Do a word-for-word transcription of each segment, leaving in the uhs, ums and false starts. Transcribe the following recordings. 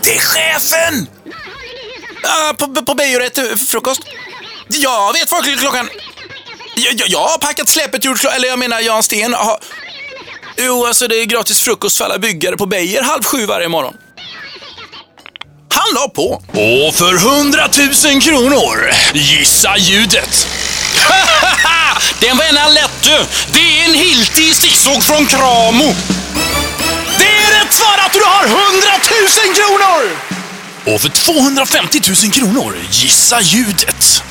Det är chefen! Ja, på, på Beijer till frukost. Jag vet vad klockan... Jag, jag, jag har packat släpet gjort, eller jag menar Jan Sten. Aha. Jo, alltså det är gratis frukost för alla byggare på Beijer halv sju varje morgon. Han la på. Och för hundratusen kronor, gissa ljudet. Den var ena lätt du. Det är en Hilti sticksåg från Kramo. Det är rätt svar att du har hundratusen kronor! Och för tvåhundrafemtiotusen kronor, gissa ljudet.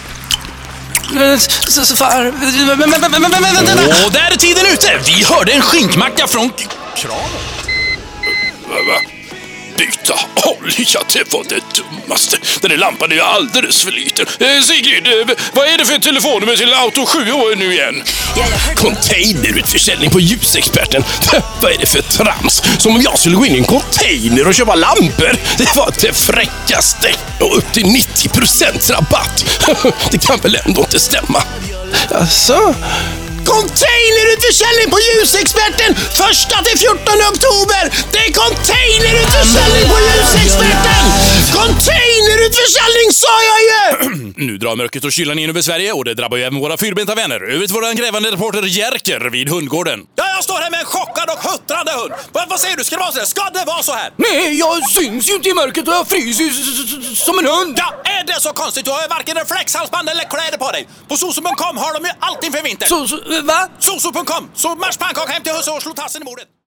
Och där är tiden ute. Vi hörde en skinkmacka från Kramo. Byta olja, det var det dummaste. Den där lampan är ju alldeles för liten. eh, Sigrid, eh, vad är det för telefonnummer till Auto sju år nu igen? Containerutförsäljning på ljusexperten. Vad är det för trams? Som om jag skulle gå in i en container och köpa lampor. Det var det fräckaste. Och upp till nittio procent rabatt. Det kan väl ändå inte stämma. Alltså... Containerutförsäljning på ljusexperten första till fjortonde oktober. Det är containerutförsäljning på ljusexperten. Containerutförsäljning sa jag ju. Nu drar mörkret och kylan in över Sverige och det drabbar ju även våra fyrbenta vänner. Över till våran grävande reporter Jerker vid hundgården. Ja, jag står här med en chockad och huttrande hund. Vad, vad säger du? Ska det vara så här? Ska det vara så här? Nej, jag syns ju inte i mörkret och jag fryser ju som en hund. Ja, är det så konstigt? Du har ju varken reflexhalsband eller kläder på dig. På soso punkt com har de ju allting för vinter. Så, så va? soso punkt com. Så marsch pannkaka hem till husse och slå tassen i bordet.